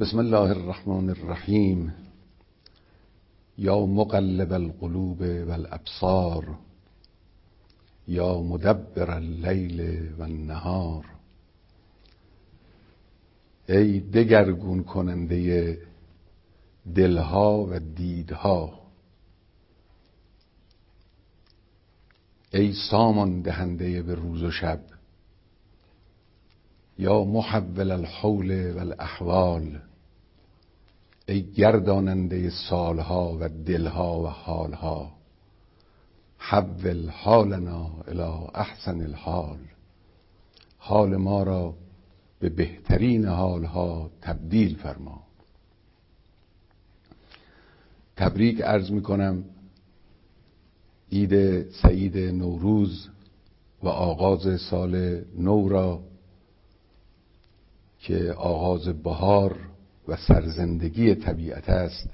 بسم الله الرحمن الرحیم. یا مقلب القلوب والابصار، یا مدبر اللیل والنهار. ای دگرگون کننده دلها و دیدها، ای سامان دهنده به روز و شب، یا محول الحول والاحوال، ای گرداننده سالها و دلها و حالها. حول حالنا الی احسن الحال، حال ما را به بهترین حالها تبدیل فرما. تبریک عرض می کنم عید سعید نوروز و آغاز سال نو را که آغاز بهار و سرزندگی طبیعت است.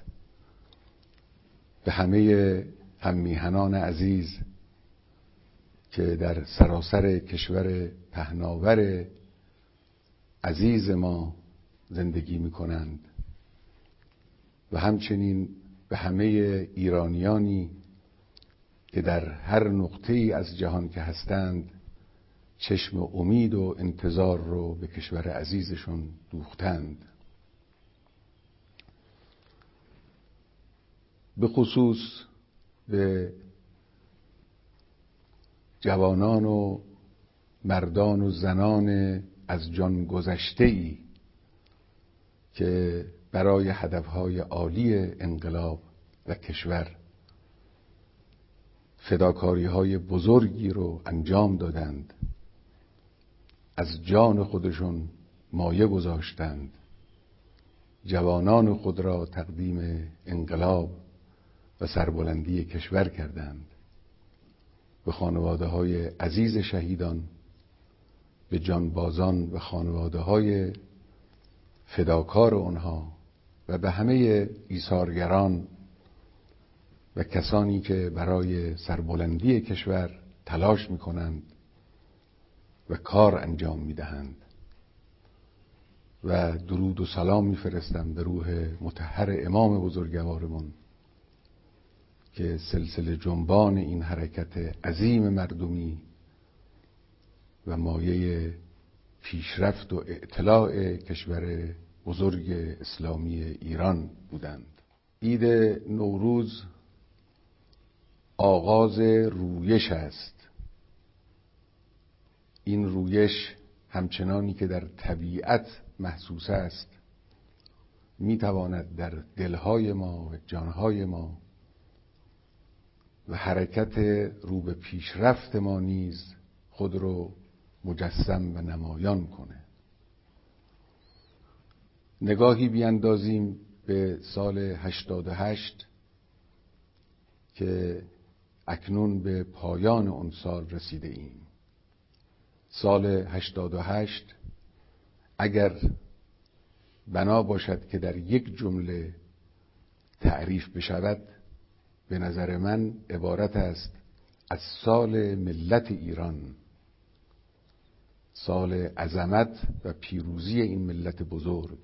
به همه هممیهنان عزیز که در سراسر کشور پهناور عزیز ما زندگی می کنند و همچنین به همه ایرانیانی که در هر نقطه‌ای از جهان که هستند چشم امید و انتظار رو به کشور عزیزشون دوختند. به خصوص به جوانان و مردان و زنان از جان گذشته‌ای که برای هدفهای عالی انقلاب و کشور فداکاری‌های بزرگی رو انجام دادند، از جان خودشون مایه گذاشتند، جوانان خود را تقدیم انقلاب و سربلندی کشور کردند. به خانواده‌های عزیز شهیدان، به جانبازان و خانواده‌های فداکار آنها و به همه ایثارگران و کسانی که برای سربلندی کشور تلاش می‌کنند و کار انجام می‌دهند و درود و سلام می‌فرستم به روح مطهر امام بزرگوارمون که سلسله جنبان این حرکت عظیم مردمی و مایه پیشرفت و اطلاع کشور بزرگ اسلامی ایران بودند. عید نوروز آغاز رویش است. این رویش همچنانی که در طبیعت محسوس است میتواند در دلهای ما و جانهای ما و حرکت رو به پیشرفت ما نیز خود رو مجسم و نمایان کنه. نگاهی بیندازیم به سال 88 که اکنون به پایان اون سال رسیده ایم. سال 88 اگر بنا باشد که در یک جمله تعریف بشود، به نظر من عبارت است از سال ملت ایران، سال عظمت و پیروزی این ملت بزرگ،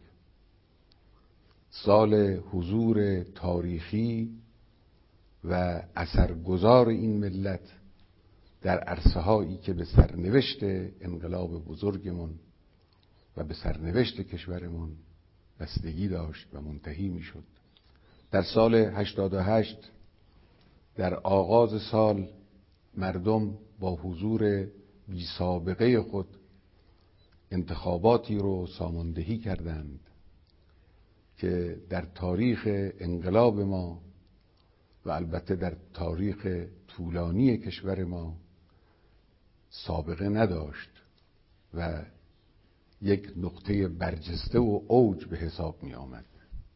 سال حضور تاریخی و اثرگذار این ملت در عرصه‌هایی که به سرنوشت انقلاب بزرگمون و به سرنوشت کشورمون بستگی داشت و منتهی میشد. در سال 88 در آغاز سال مردم با حضور بی سابقه خود انتخاباتی رو ساماندهی کردند که در تاریخ انقلاب ما و البته در تاریخ طولانی کشور ما سابقه نداشت و یک نقطه برجسته و اوج به حساب می آمد.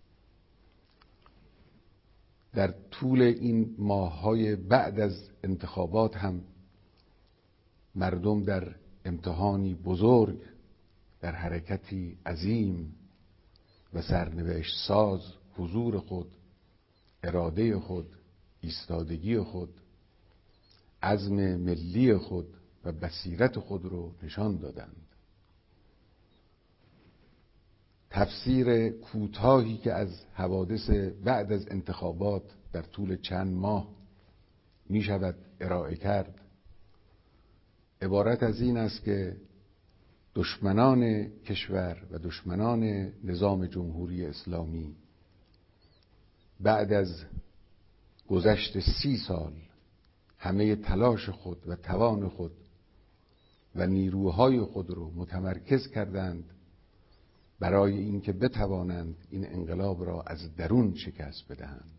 در طول این ماه‌های بعد از انتخابات هم مردم در امتحانی بزرگ، در حرکتی عظیم و سرنوشت ساز حضور خود، اراده خود، ایستادگی خود، عزم ملی خود و بصیرت خود رو نشان دادند. تفسیر کوتاهی که از حوادث بعد از انتخابات در طول چند ماه می شود ارائه کرد عبارت از این است که دشمنان کشور و دشمنان نظام جمهوری اسلامی بعد از گذشت 30 سال همه تلاش خود و توان خود و نیروهای خود رو متمرکز کردند برای اینکه بتوانند این انقلاب را از درون شکست بدهند.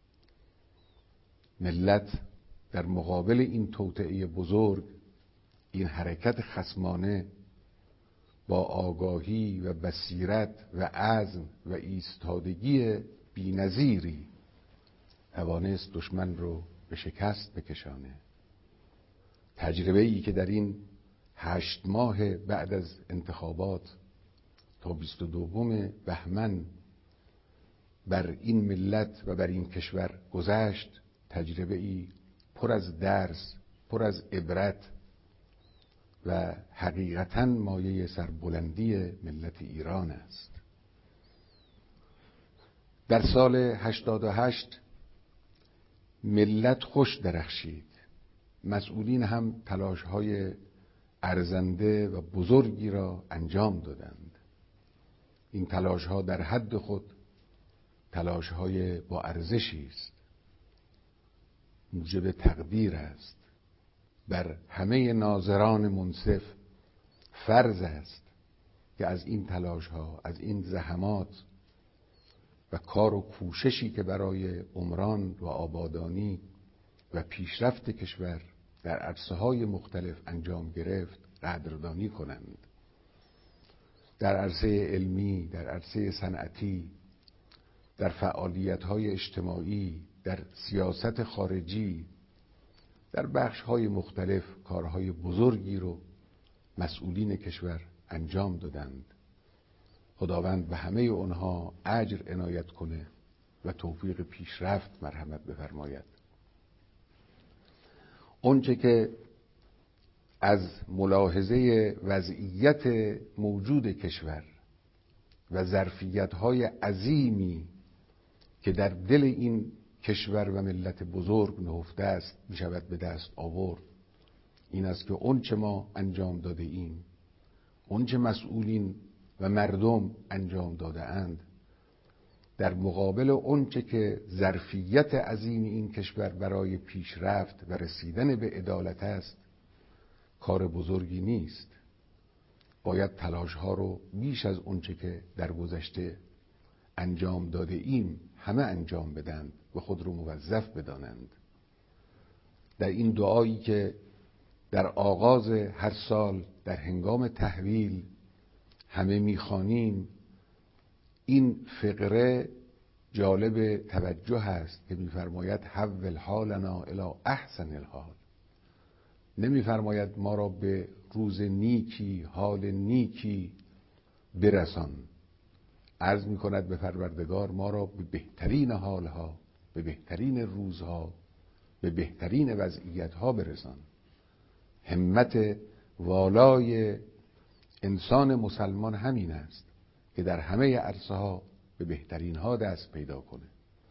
ملت در مقابل این توطئه بزرگ، این حرکت خصمانه، با آگاهی و بصیرت و عزم و ایستادگی بی‌نظیری توانست دشمن رو به شکست بکشانه. تجربه‌ای که در این 8 ماه بعد از انتخابات تا 22 بهمن بر این ملت و بر این کشور گذشت، تجربه‌ای پر از درس، پر از عبرت و حقیقتاً مایه سربلندی ملت ایران است. در سال 88 ملت خوش درخشید. مسئولین هم تلاش‌های ارزنده و بزرگی را انجام دادند. این تلاش‌ها در حد خود تلاش‌های با ارزشی است. موجب تقدیر است. بر همه ناظران منصف فرض است که از این تلاش‌ها، از این زحمات و کار و کوششی که برای عمران و آبادانی و پیشرفت کشور در عرصه‌های مختلف انجام گرفت قدردانی کنند. در عرصه علمی، در عرصه صنعتی، در فعالیت‌های اجتماعی، در سیاست خارجی، در بخش‌های مختلف کارهای بزرگی رو مسئولین کشور انجام دادند. خداوند به همه اونها اجر عنایت کنه و توفیق پیشرفت مرحمت بفرماید. اونچه که از ملاحظه وضعیت موجود کشور و ظرفیت‌های عظیمی که در دل این کشور و ملت بزرگ نهفته است می شود به دست آورد، این است که اونچه ما انجام داده ایم، اونچه مسئولین و مردم انجام داده اند، در مقابل اونچه که ظرفیت عظیم این کشور برای پیشرفت و رسیدن به عدالت است، کار بزرگی نیست. باید تلاش‌ها رو بیش از اونچه که در گذشته انجام داده ایم همه انجام بدند و خود رو موظف بدانند. در این دعایی که در آغاز هر سال در هنگام تحویل همه میخوانیم، این فقره جالب توجه است که میفرماید حول حالنا الی احسن الحال. نمیفرماید ما را به روز نیکی، حال نیکی برسان. عرض میکند به پروردگار ما را به بهترین حالها، به بهترین روزها، به بهترین وضعیتها برسان. همت والای انسان مسلمان همین است که در همه عرصه‌ها به بهترین ها دست پیدا کنه.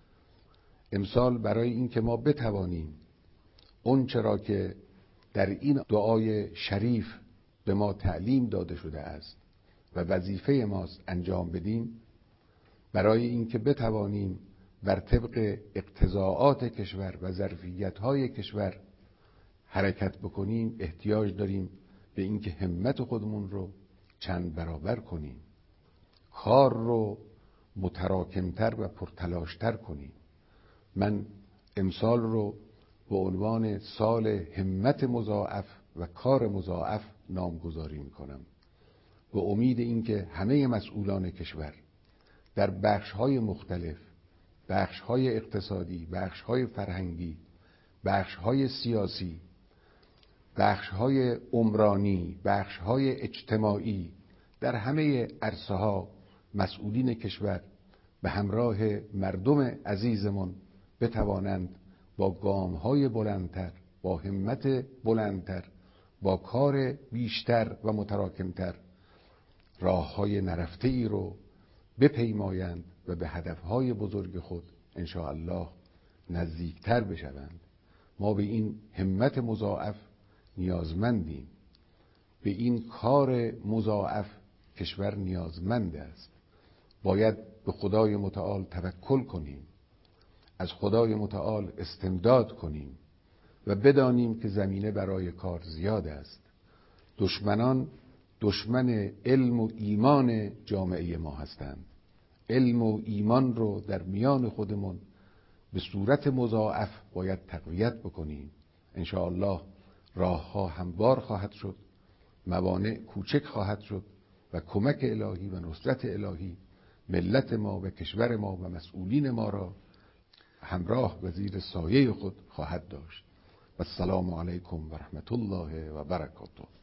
امسال برای این که ما بتوانیم اون چرا که در این دعای شریف به ما تعلیم داده شده است و وظیفه ماست انجام بدیم، برای این که بتوانیم بر طبق اقتضاعات کشور و ظرفیت‌های کشور حرکت بکنیم، احتیاج داریم به این که همت خودمون رو چند برابر کنیم، کار رو متراکمتر و پرتلاشتر کنیم. من امسال رو به عنوان سال همت مضاعف و کار مضاعف نامگذاری میکنم، به امید اینکه همه مسئولان کشور در بخش‌های مختلف، بخش‌های اقتصادی، بخش‌های فرهنگی، بخش‌های سیاسی، بخش‌های عمرانی، بخش‌های اجتماعی، در همه عرصه‌ها مسئولین کشور به همراه مردم عزیزمون بتوانند با گام‌های بلندتر، با همت بلندتر، با کار بیشتر و متراکمتر راه‌های نرفته‌ای رو بپیمایند و به هدفهای بزرگ خود ان شاء الله نزدیکتر بشوند. ما به این همت مضاعف نیازمندیم، به این کار مضاعف کشور نیازمند است. باید به خدای متعال توکل کنیم، از خدای متعال استمداد کنیم و بدانیم که زمینه برای کار زیاد است. دشمنان دشمن علم و ایمان جامعه ما هستند. علم و ایمان رو در میان خودمون به صورت مضاعف باید تقویت بکنیم. ان شاء الله راهها هموار خواهد شد، موانع کوچک خواهد شد و کمک الهی و نصرت الهی ملت ما و کشور ما و مسئولین ما را همراه و زیر سایه خود خواهد داشت. و السلام علیکم و رحمت الله و برکاته.